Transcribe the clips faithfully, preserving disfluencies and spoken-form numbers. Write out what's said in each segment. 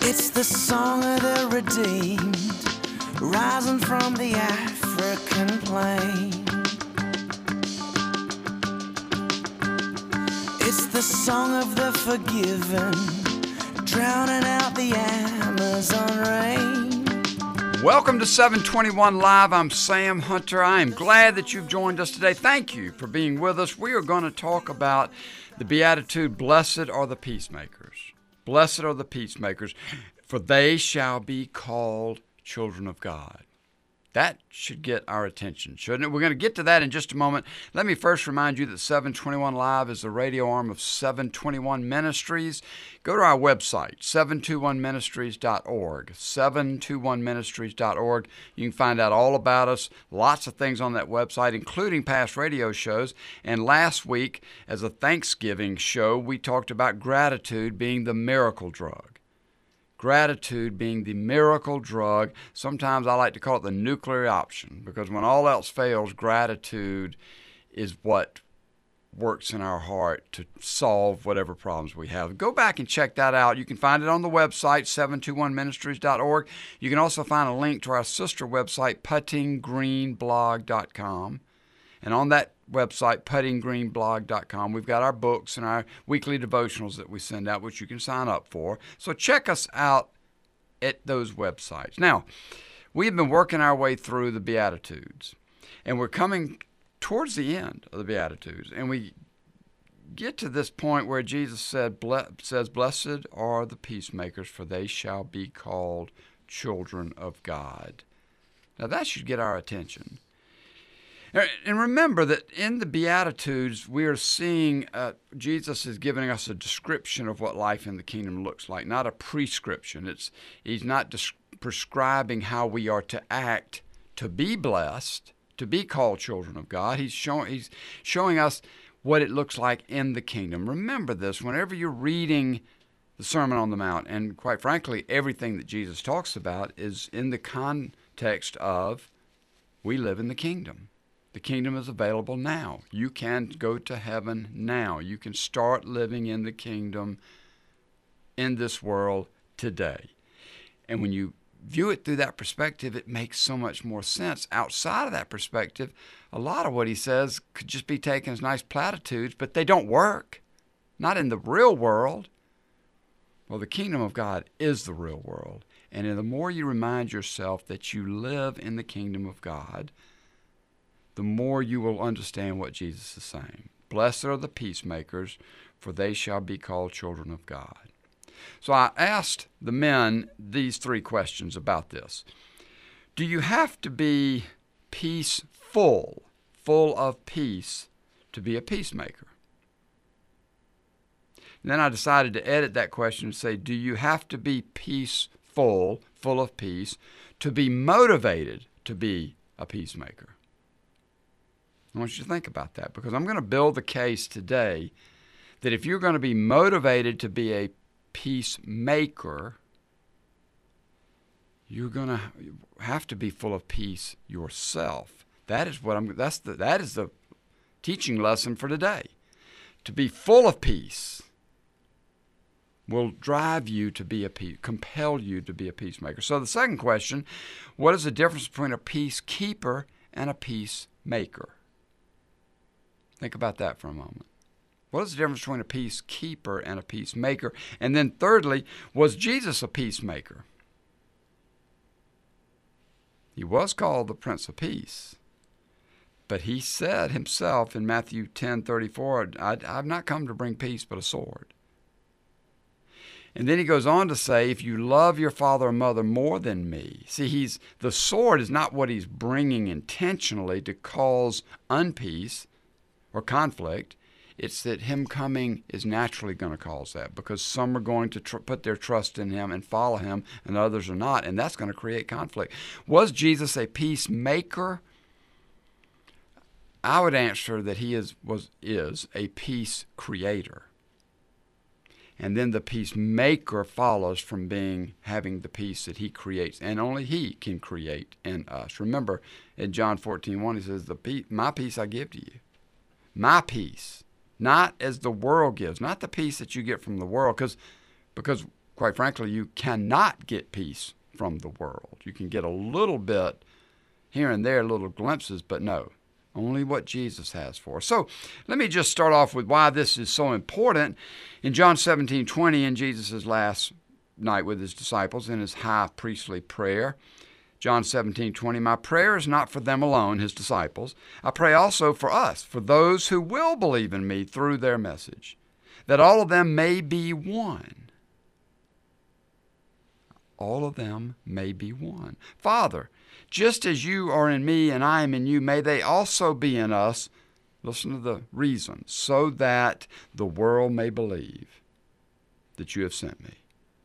It's the song of the redeemed, rising from the African plain. It's the song of the forgiven, drowning out the Amazon rain. Welcome to seven twenty-one Live. I'm Sam Hunter. I am glad that you've joined us today. Thank you for being with us. We are going to talk about the Beatitude, blessed are the peacemakers. Blessed are the peacemakers, for they shall be called children of God. That should get our attention, shouldn't it? We're going to get to that in just a moment. Let me first remind you that seven twenty-one Live is the radio arm of seven twenty-one Ministries. Go to our website, seven twenty-one ministries dot org, seven twenty-one ministries dot org. You can find out all about us, lots of things on that website, including past radio shows. And last week, as a Thanksgiving show, we talked about gratitude being the miracle drug. Gratitude being the miracle drug. Sometimes I like to call it the nuclear option, because when all else fails, gratitude is what works in our heart to solve whatever problems we have. Go back and check that out. You can find it on the website, seven twenty-one ministries dot org. You can also find a link to our sister website, putting green blog dot com. And on that website, putting green blog dot com, we've got our books and our weekly devotionals that we send out, which you can sign up for. So check us out at those websites. Now, we've been working our way through the Beatitudes, and we're coming towards the end of the Beatitudes, and we get to this point where Jesus said, says, "Blessed are the peacemakers, for they shall be called children of God." Now, that should get our attention. And remember that in the Beatitudes, we are seeing uh, Jesus is giving us a description of what life in the kingdom looks like, not a prescription. It's He's not des- prescribing how we are to act to be blessed, to be called children of God. He's showing He's showing us what it looks like in the kingdom. Remember this, whenever you're reading the Sermon on the Mount, and quite frankly, everything that Jesus talks about is in the context of we live in the kingdom. The kingdom is available now. You can go to heaven now. You can start living in the kingdom in this world today. And when you view it through that perspective, it makes so much more sense. Outside of that perspective, a lot of what he says could just be taken as nice platitudes, but they don't work. Not in the real world. Well, the kingdom of God is the real world. And the more you remind yourself that you live in the kingdom of God, the more you will understand what Jesus is saying. Blessed are the peacemakers, for they shall be called children of God. So I asked the men these three questions about this. Do you have to be peaceful, full of peace, to be a peacemaker? And then I decided to edit that question and say, do you have to be peaceful, full of peace, to be motivated to be a peacemaker? I want you to think about that, because I'm going to build the case today that if you're going to be motivated to be a peacemaker, you're going to have to be full of peace yourself. That is what I'm. That's the. That is the teaching lesson for today. To be full of peace will drive you to be a peace, compel you to be a peacemaker. So the second question: what is the difference between a peacekeeper and a peacemaker? Think about that for a moment. What is the difference between a peacekeeper and a peacemaker? And then thirdly, was Jesus a peacemaker? He was called the Prince of Peace. But he said himself in Matthew ten thirty-four, I, I've not come to bring peace but a sword. And then he goes on to say, if you love your father or mother more than me. See, he's the sword is not what he's bringing intentionally to cause unpeace or conflict. It's that him coming is naturally going to cause that, because some are going to tr- put their trust in him and follow him, and others are not, and that's going to create conflict. Was Jesus a peacemaker? I would answer that he is was is a peace creator. And then the peacemaker follows from being having the peace that he creates, and only he can create in us. Remember, in John fourteen one, he says, "The peace, my peace I give to you." My peace, not as the world gives, not the peace that you get from the world, because because quite frankly, you cannot get peace from the world. You can get a little bit here and there, little glimpses, but no, only what Jesus has for us. So let me just start off with why this is so important. In John seventeen twenty, in Jesus' last night with his disciples, in his high priestly prayer, John seventeen twenty, my prayer is not for them alone, his disciples. I pray also for us, for those who will believe in me through their message, that all of them may be one. All of them may be one. Father, just as you are in me and I am in you, may they also be in us. Listen to the reason. So that the world may believe that you have sent me.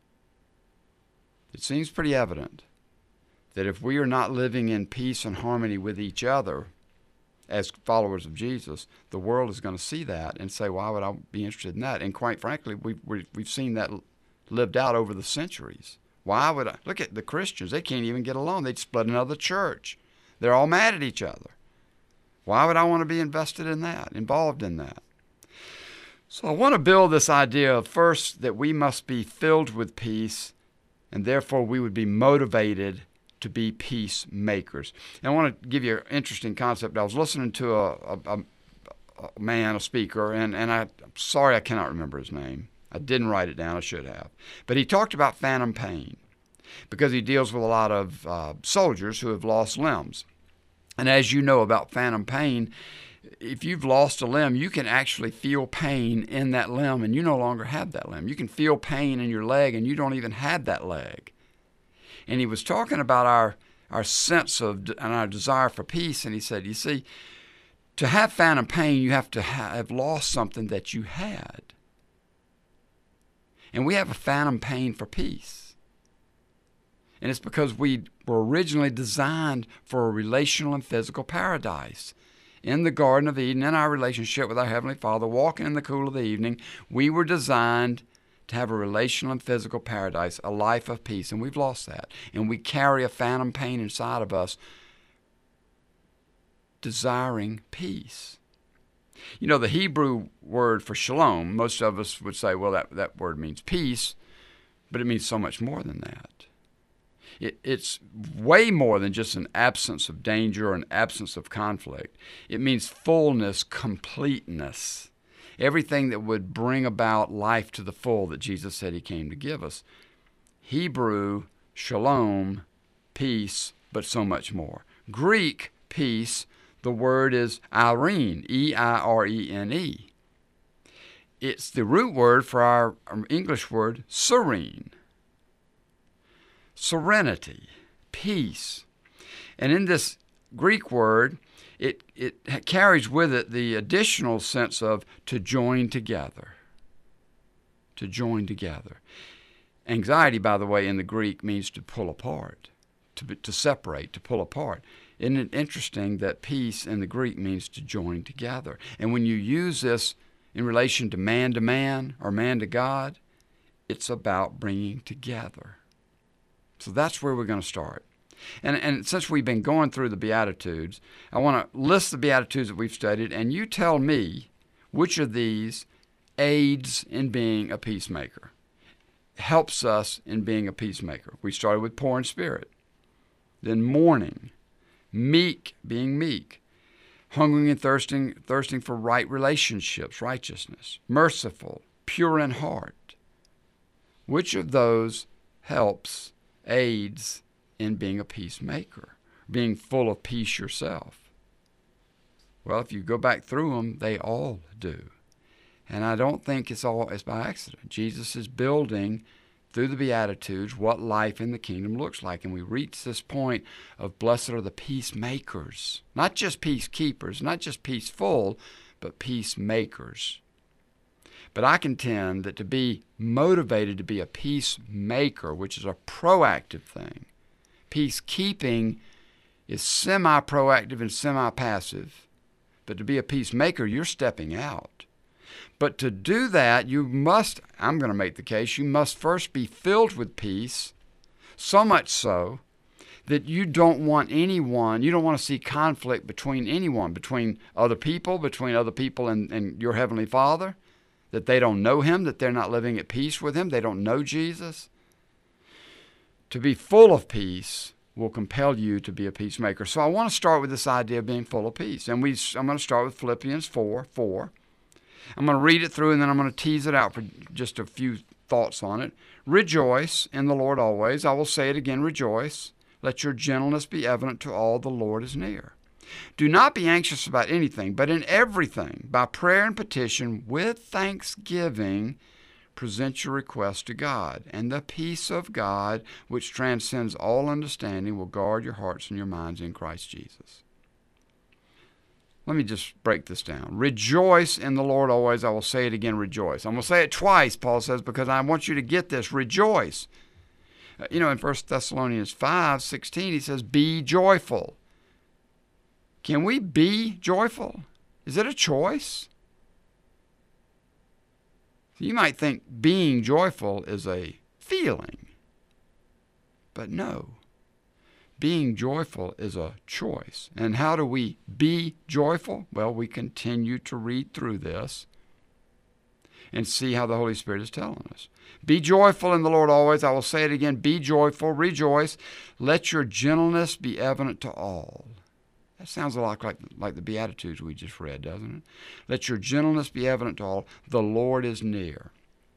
It seems pretty evident that if we are not living in peace and harmony with each other as followers of Jesus, the world is going to see that and say, why would I be interested in that? And quite frankly, we've, we've seen that lived out over the centuries. Why would I? Look at the Christians. They can't even get along. They'd split another church. They're all mad at each other. Why would I want to be invested in that, involved in that? So I want to build this idea of first that we must be filled with peace, and therefore we would be motivated to be peacemakers. And I want to give you an interesting concept. I was listening to a, a, a man, a speaker, and, and I, I'm sorry I cannot remember his name. I didn't write it down. I should have. But he talked about phantom pain because he deals with a lot of uh, soldiers who have lost limbs. And as you know about phantom pain, if you've lost a limb, you can actually feel pain in that limb and you no longer have that limb. You can feel pain in your leg and you don't even have that leg. And he was talking about our, our sense of and our desire for peace. And he said, you see, to have phantom pain, you have to have lost something that you had. And we have a phantom pain for peace. And it's because we were originally designed for a relational and physical paradise. In the Garden of Eden, in our relationship with our Heavenly Father, walking in the cool of the evening, we were designed to have a relational and physical paradise, a life of peace. And we've lost that. And we carry a phantom pain inside of us, desiring peace. You know, the Hebrew word for shalom, most of us would say, well, that, that word means peace, but it means so much more than that. It, it's way more than just an absence of danger or an absence of conflict. It means fullness, completeness, everything that would bring about life to the full that Jesus said he came to give us. Hebrew, shalom, peace, but so much more. Greek, peace, the word is irene, E I R E N E. It's the root word for our English word serene. Serenity, peace. And in this Greek word, it, it carries with it the additional sense of to join together. To join together. Anxiety, by the way, in the Greek means to pull apart, to, to separate, to pull apart. Isn't it interesting that peace in the Greek means to join together? And when you use this in relation to man to man or man to God, it's about bringing together. So that's where we're going to start. And, and since we've been going through the Beatitudes, I want to list the Beatitudes that we've studied, and you tell me which of these aids in being a peacemaker, helps us in being a peacemaker. We started with poor in spirit, then mourning, meek, being meek, hungering and thirsting, thirsting for right relationships, righteousness, merciful, pure in heart. Which of those helps, aids in being a peacemaker, being full of peace yourself? Well, if you go back through them, they all do. And I don't think it's all it's by accident. Jesus is building through the Beatitudes what life in the kingdom looks like. And we reach this point of blessed are the peacemakers, not just peacekeepers, not just peaceful, but peacemakers. But I contend that to be motivated to be a peacemaker, which is a proactive thing, peacekeeping is semi-proactive and semi-passive. But to be a peacemaker, you're stepping out. But to do that, you must, I'm going to make the case, you must first be filled with peace, so much so that you don't want anyone, you don't want to see conflict between anyone, between other people, between other people and, and your Heavenly Father. that they don't know him, that they're not living at peace with him, they don't know Jesus. To be full of peace will compel you to be a peacemaker. So I want to start with this idea of being full of peace. And we, I'm going to start with Philippians four, four. I'm going to read it through and then I'm going to tease it out for just a few thoughts on it. Rejoice in the Lord always. I will say it again, rejoice. Let your gentleness be evident to all, the Lord is near. Do not be anxious about anything, but in everything, by prayer and petition, with thanksgiving, present your request to God. And the peace of God, which transcends all understanding, will guard your hearts and your minds in Christ Jesus. Let me just break this down. Rejoice in the Lord always. I will say it again, rejoice. I'm going to say it twice, Paul says, because I want you to get this. Rejoice. Uh, you know, in First Thessalonians five sixteen, he says, be joyful. Can we be joyful? Is it a choice? You might think being joyful is a feeling, but no. Being joyful is a choice. And how do we be joyful? Well, we continue to read through this and see how the Holy Spirit is telling us. Be joyful in the Lord always. I will say it again. Be joyful, rejoice. Let your gentleness be evident to all. That sounds a lot like, like the Beatitudes we just read, doesn't it? Let your gentleness be evident to all. The Lord is near.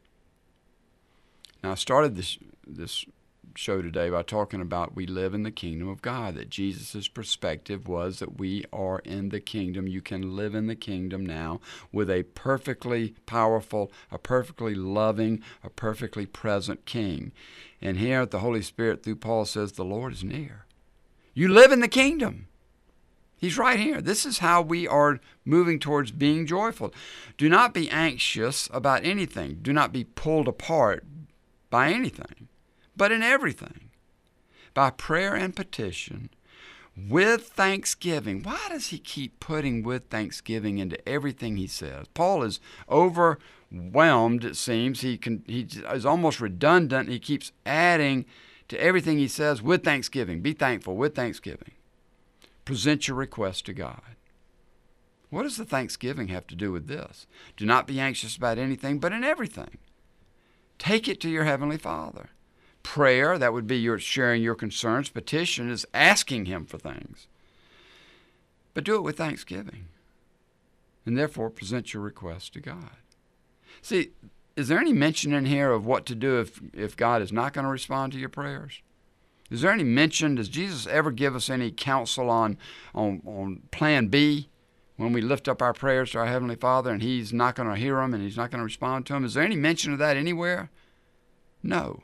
Now, I started this, this show today by talking about we live in the kingdom of God, that Jesus' perspective was that we are in the kingdom. You can live in the kingdom now with a perfectly powerful, a perfectly loving, a perfectly present king. And here the Holy Spirit through Paul says the Lord is near. You live in the kingdom. He's right here. This is how we are moving towards being joyful. Do not be anxious about anything. Do not be pulled apart by anything, but in everything, by prayer and petition, with thanksgiving. Why does he keep putting with thanksgiving into everything he says? Paul is overwhelmed, it seems. He can, he is almost redundant. He keeps adding to everything he says with thanksgiving. Be thankful with thanksgiving. Present your request to God. What does the thanksgiving have to do with this? Do not be anxious about anything, but in everything. Take it to your Heavenly Father. Prayer, that would be your sharing your concerns. Petition is asking Him for things. But do it with thanksgiving. And therefore, present your request to God. See, is there any mention in here of what to do if, if God is not going to respond to your prayers? Is there any mention, does Jesus ever give us any counsel on, on, on plan B when we lift up our prayers to our Heavenly Father and He's not going to hear them and He's not going to respond to them? Is there any mention of that anywhere? No.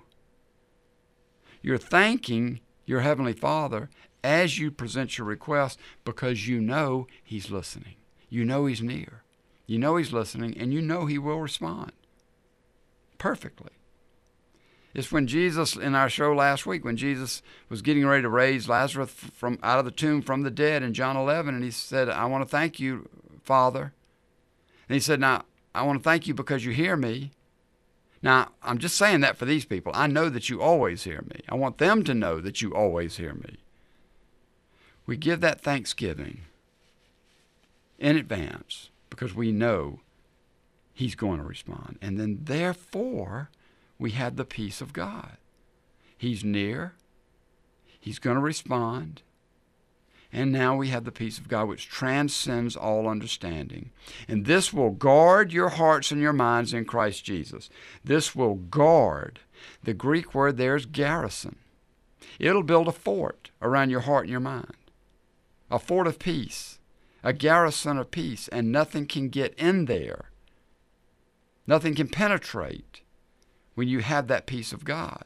You're thanking your Heavenly Father as you present your request because you know He's listening. You know He's near. You know He's listening and you know He will respond perfectly. It's when Jesus, in our show last week, when Jesus was getting ready to raise Lazarus from out of the tomb from the dead in John eleven, and he said, I want to thank you, Father. And he said, now, I want to thank you because you hear me. Now, I'm just saying that for these people. I know that you always hear me. I want them to know that you always hear me. We give that thanksgiving in advance because we know He's going to respond. And then, therefore, we have the peace of God. He's near. He's going to respond. And now we have the peace of God which transcends all understanding. And this will guard your hearts and your minds in Christ Jesus. This will guard. The Greek word there is garrison. It'll build a fort around your heart and your mind. A fort of peace. A garrison of peace. And nothing can get in there. Nothing can penetrate when you have that peace of God.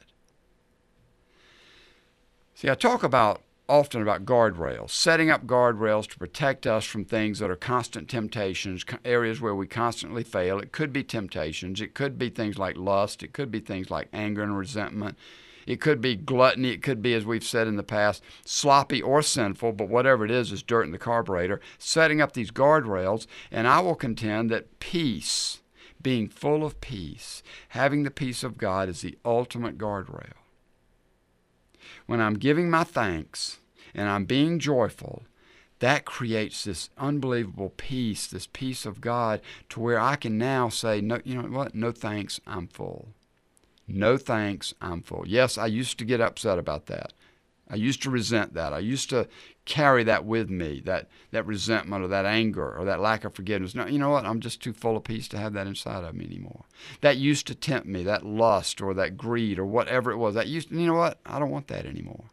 See, I talk about often about guardrails, setting up guardrails to protect us from things that are constant temptations, areas where we constantly fail. It could be temptations. It could be things like lust. It could be things like anger and resentment. It could be gluttony. It could be, as we've said in the past, sloppy or sinful, but whatever it is, is dirt in the carburetor. Setting up these guardrails, and I will contend that peace, being full of peace, having the peace of God is the ultimate guardrail. When I'm giving my thanks and I'm being joyful, that creates this unbelievable peace, this peace of God, to where I can now say, no, you know what? No thanks, I'm full. No thanks, I'm full. Yes, I used to get upset about that. I used to resent that. I used to carry that with me, that, that resentment or that anger or that lack of forgiveness. No, you know what? I'm just too full of peace to have that inside of me anymore. That used to tempt me, that lust or that greed or whatever it was. That used to, you know what? I don't want that anymore.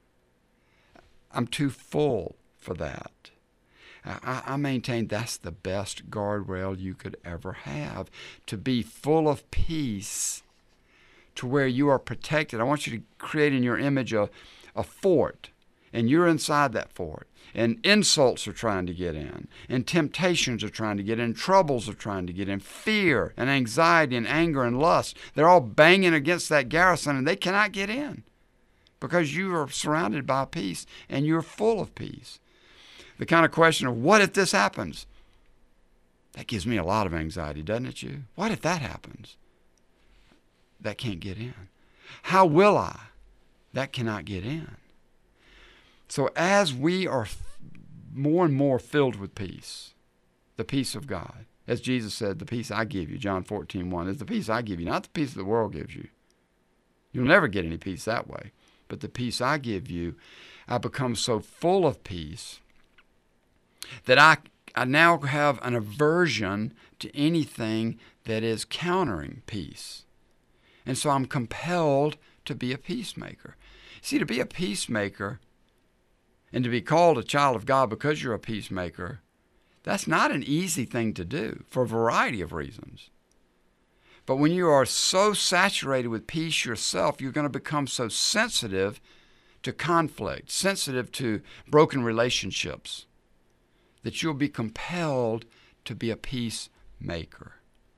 I'm too full for that. I, I maintain that's the best guardrail you could ever have, to be full of peace to where you are protected. I want you to create in your image a, a fort, and you're inside that fort, and insults are trying to get in, and temptations are trying to get in, troubles are trying to get in, fear and anxiety and anger and lust, they're all banging against that garrison, and they cannot get in because you are surrounded by peace and you're full of peace. The kind of question of, what if this happens? That gives me a lot of anxiety, doesn't it, you? What if that happens? That can't get in. How will I? That cannot get in. So as we are more and more filled with peace, the peace of God, as Jesus said, the peace I give you, John fourteen one, is the peace I give you, not the peace the world gives you. You'll never get any peace that way. But the peace I give you, I become so full of peace that I, I now have an aversion to anything that is countering peace. And so I'm compelled to be a peacemaker. See, to be a peacemaker and to be called a child of God because you're a peacemaker, that's not an easy thing to do for a variety of reasons. But when you are so saturated with peace yourself, you're going to become so sensitive to conflict, sensitive to broken relationships, that you'll be compelled to be a peacemaker.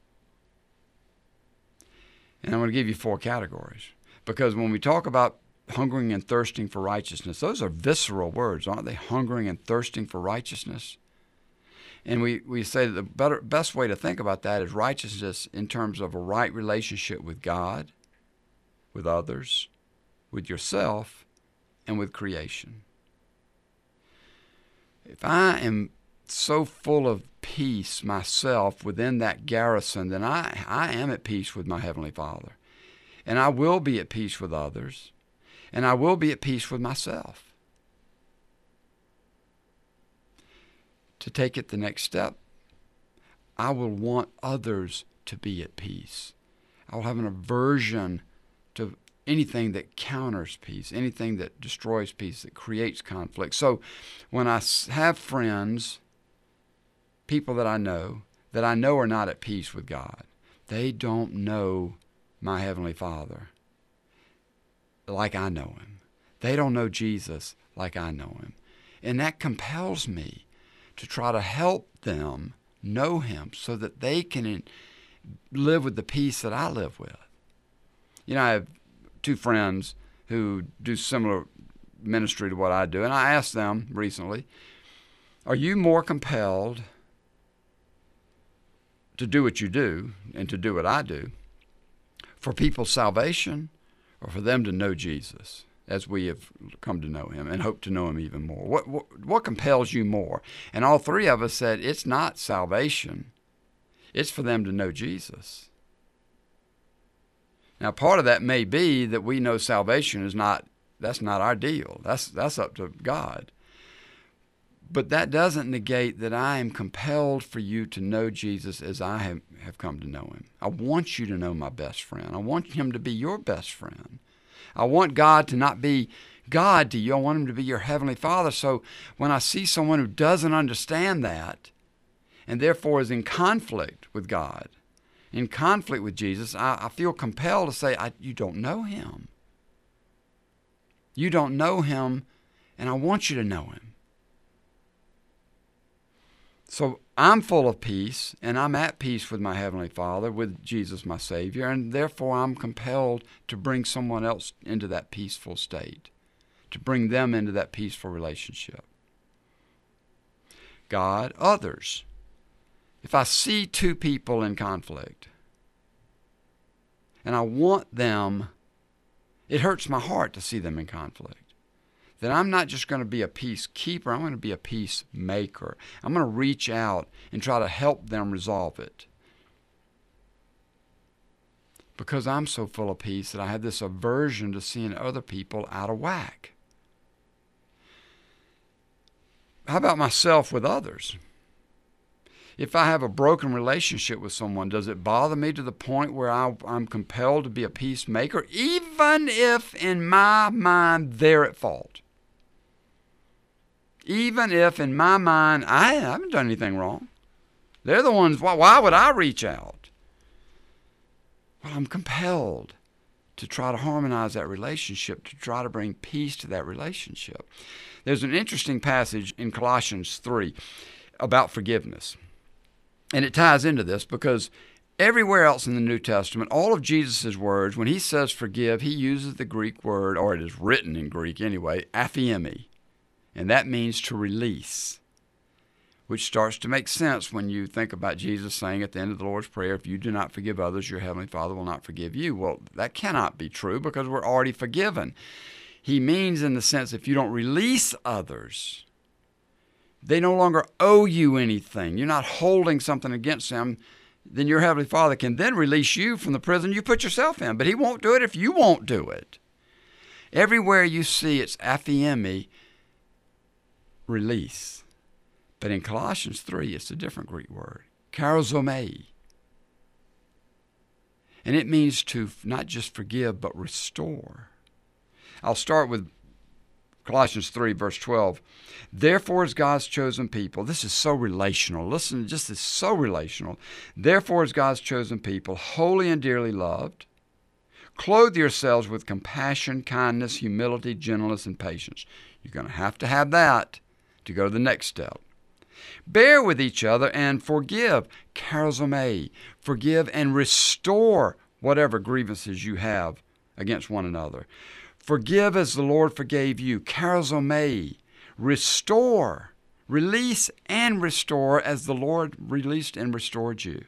And I'm going to give you four categories. Because when we talk about hungering and thirsting for righteousness, those are visceral words, aren't they? Hungering and thirsting for righteousness. And we, we say that the better, best way to think about that is righteousness in terms of a right relationship with God, with others, with yourself, and with creation. If I am so full of peace myself within that garrison, then I, I am at peace with my Heavenly Father. And I will be at peace with others. And I will be at peace with myself. To take it the next step, I will want others to be at peace. I will have an aversion to anything that counters peace, anything that destroys peace, that creates conflict. So when I have friends, people that I know, that I know are not at peace with God, they don't know my Heavenly Father like I know Him. They don't know Jesus like I know Him. And that compels me to try to help them know Him so that they can live with the peace that I live with. You know, I have two friends who do similar ministry to what I do, and I asked them recently, are you more compelled to do what you do and to do what I do for people's salvation or for them to know Jesus as we have come to know Him and hope to know Him even more? What, what, what compels you more? And all three of us said, it's not salvation. It's for them to know Jesus. Now, part of that may be that we know salvation is not, that's not our deal. That's, that's up to God. But that doesn't negate that I am compelled for you to know Jesus as I have, have come to know Him. I want you to know my best friend. I want Him to be your best friend. I want God to not be God to you. I want Him to be your Heavenly Father. So when I see someone who doesn't understand that and therefore is in conflict with God, in conflict with Jesus, I, I feel compelled to say, I, you don't know Him. You don't know Him, and I want you to know Him. So I'm full of peace, and I'm at peace with my Heavenly Father, with Jesus my Savior, and therefore I'm compelled to bring someone else into that peaceful state, to bring them into that peaceful relationship. God, others. If I see two people in conflict, and I want them, it hurts my heart to see them in conflict. then I'm not just going to be a peacekeeper, I'm going to be a peacemaker. I'm going to reach out and try to help them resolve it. Because I'm so full of peace that I have this aversion to seeing other people out of whack. How about myself with others? If I have a broken relationship with someone, does it bother me to the point where I, I'm compelled to be a peacemaker, even if in my mind they're at fault? Even if in my mind I haven't done anything wrong. They're the ones, why, why would I reach out? Well, I'm compelled to try to harmonize that relationship, to try to bring peace to that relationship. There's an interesting passage in Colossians three about forgiveness. And it ties into this because everywhere else in the New Testament, all of Jesus' words, when he says forgive, he uses the Greek word, or it is written in Greek anyway, aphiemi. And that means to release, which starts to make sense when you think about Jesus saying at the end of the Lord's Prayer, if you do not forgive others, your heavenly Father will not forgive you. Well, that cannot be true because we're already forgiven. He means in the sense if you don't release others, they no longer owe you anything. You're not holding something against them. Then your heavenly Father can then release you from the prison you put yourself in. But he won't do it if you won't do it. Everywhere you see it's aphiemi, release. But in Colossians three, it's a different Greek word, charizomai. And it means to not just forgive, but restore. I'll start with Colossians three, verse twelve. Therefore, as God's chosen people, this is so relational. Listen, just is so relational. Therefore, as God's chosen people, holy and dearly loved, clothe yourselves with compassion, kindness, humility, gentleness, and patience. You're going to have to have that to go to the next step. Bear with each other and forgive, charizomai. Forgive and restore whatever grievances you have against one another. Forgive as the Lord forgave you, charizomai. Restore, release and restore as the Lord released and restored you.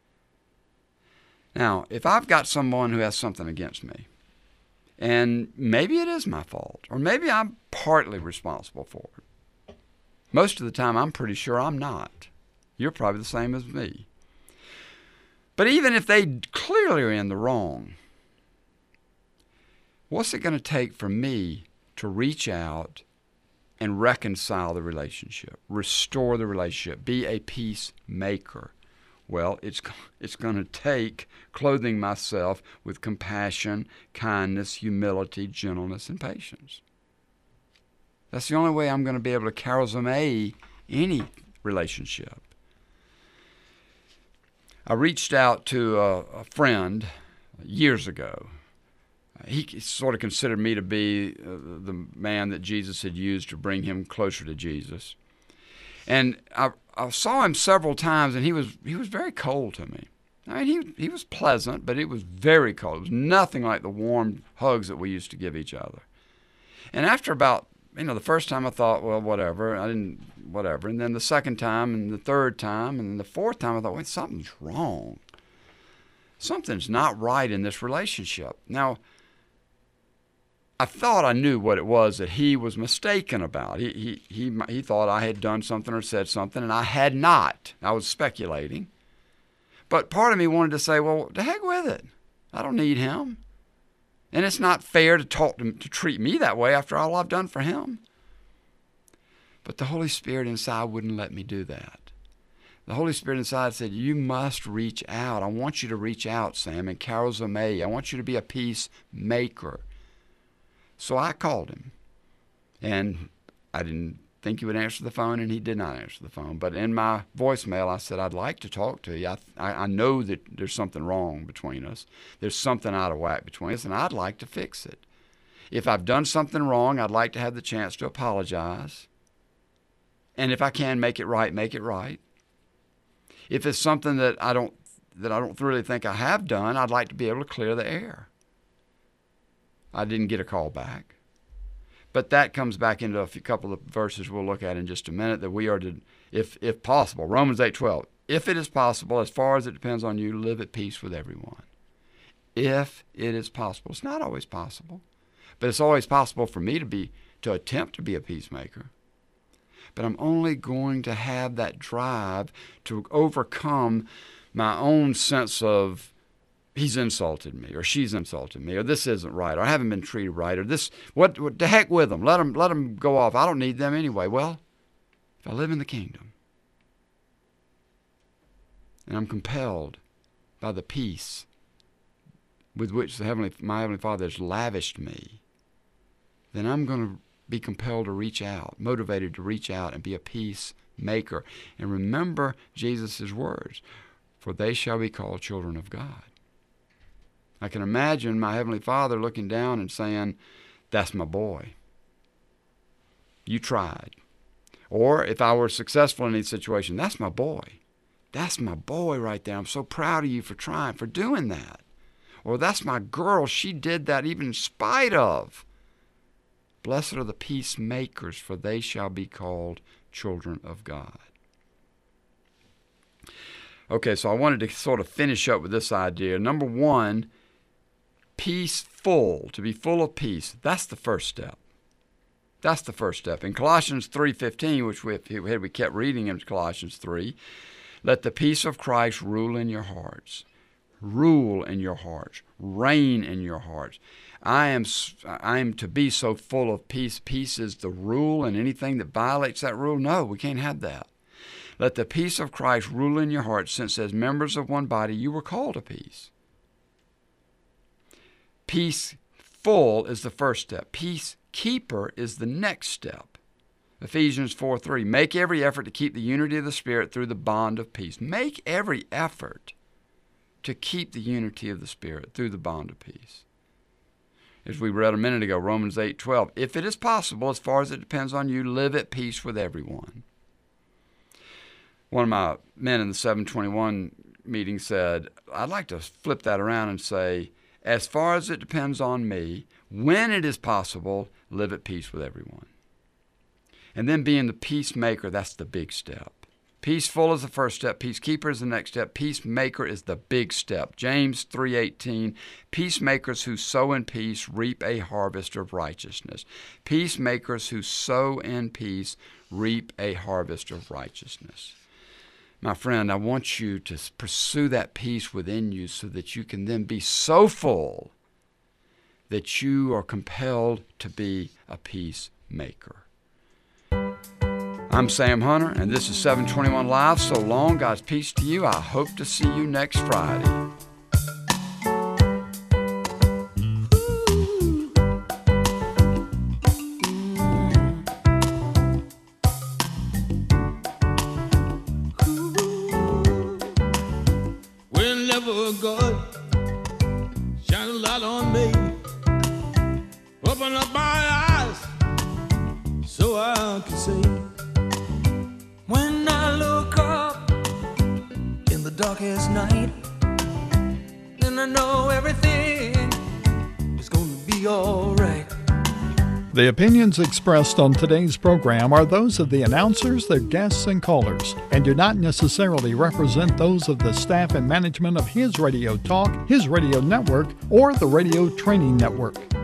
Now, if I've got someone who has something against me, and maybe it is my fault, or maybe I'm partly responsible for it, most of the time, I'm pretty sure I'm not. You're probably the same as me. But even if they clearly are in the wrong, what's it going to take for me to reach out and reconcile the relationship, restore the relationship, be a peacemaker? Well, it's, it's going to take clothing myself with compassion, kindness, humility, gentleness, and patience. That's the only way I'm going to be able to charizomai any relationship. I reached out to a, a friend years ago. He sort of considered me to be uh, the man that Jesus had used to bring him closer to Jesus. And I, I saw him several times, and he was he was very cold to me. I mean, he he was pleasant, but it was very cold. It was nothing like the warm hugs that we used to give each other. And after about You know, the first time I thought, well, whatever. I didn't, whatever. And then the second time and the third time and the fourth time I thought, wait, something's wrong. Something's not right in this relationship. Now, I thought I knew what it was that he was mistaken about. He, he, he, he thought I had done something or said something, and I had not. I was speculating. But part of me wanted to say, well, to heck with it. I don't need him. And it's not fair to talk to, to treat me that way after all I've done for him. But the Holy Spirit inside wouldn't let me do that. The Holy Spirit inside said, you must reach out. I want you to reach out, Sam, and charizomai. I want you to be a peacemaker. So I called him. And I didn't think he would answer the phone, and he did not answer the phone. But in my voicemail, I said, I'd like to talk to you. I, I, I know that there's something wrong between us. There's something out of whack between us, and I'd like to fix it. If I've done something wrong, I'd like to have the chance to apologize. And if I can make it right, make it right. If it's something that I don't that I don't really think I have done, I'd like to be able to clear the air. I didn't get a call back. But that comes back into a few, couple of verses we'll look at in just a minute, that we are to, if if possible, Romans eight twelve, if it is possible, as far as it depends on you, live at peace with everyone. If it is possible. It's not always possible, but it's always possible for me to be to attempt to be a peacemaker. But I'm only going to have that drive to overcome my own sense of he's insulted me, or she's insulted me, or this isn't right, or I haven't been treated right, or this, what, what the heck with them. Let them, let them go off. I don't need them anyway. Well, if I live in the kingdom and I'm compelled by the peace with which the Heavenly, my Heavenly Father has lavished me, then I'm going to be compelled to reach out, motivated to reach out and be a peacemaker. And remember Jesus' words, for they shall be called children of God. I can imagine my Heavenly Father looking down and saying, that's my boy. You tried. Or if I were successful in each situation, that's my boy. That's my boy right there. I'm so proud of you for trying, for doing that. Or that's my girl. She did that even in spite of. Blessed are the peacemakers, for they shall be called children of God. Okay, so I wanted to sort of finish up with this idea. Number one, peaceful, to be full of peace. That's the first step. That's the first step. In Colossians three fifteen, which we, we kept reading in Colossians three, let the peace of Christ rule in your hearts. Rule in your hearts. Reign in your hearts. I am I am to be so full of peace. Peace is the rule, and anything that violates that rule, no, we can't have that. Let the peace of Christ rule in your hearts, since as members of one body you were called to peace. Peaceful is the first step. Peacekeeper is the next step. Ephesians four three, make every effort to keep the unity of the Spirit through the bond of peace. Make every effort to keep the unity of the Spirit through the bond of peace. As we read a minute ago, Romans eight twelve, if it is possible, as far as it depends on you, live at peace with everyone. One of my men in the seven twenty-one meeting said, I'd like to flip that around and say, as far as it depends on me, when it is possible, live at peace with everyone. And then being the peacemaker, that's the big step. Peaceful is the first step. Peacekeeper is the next step. Peacemaker is the big step. James three eighteen, peacemakers who sow in peace reap a harvest of righteousness. Peacemakers who sow in peace reap a harvest of righteousness. My friend, I want you to pursue that peace within you so that you can then be so full that you are compelled to be a peacemaker. I'm Sam Hunter, and this is seven twenty-one Live. So long, God's peace to you. I hope to see you next Friday. Whenever God shine a light on me, open up my eyes so I can see. When I look up in the darkest night, then I know everything is going to be all right. The opinions expressed on today's program are those of the announcers, their guests, and callers, and do not necessarily represent those of the staff and management of His Radio Talk, His Radio Network, or the Radio Training Network.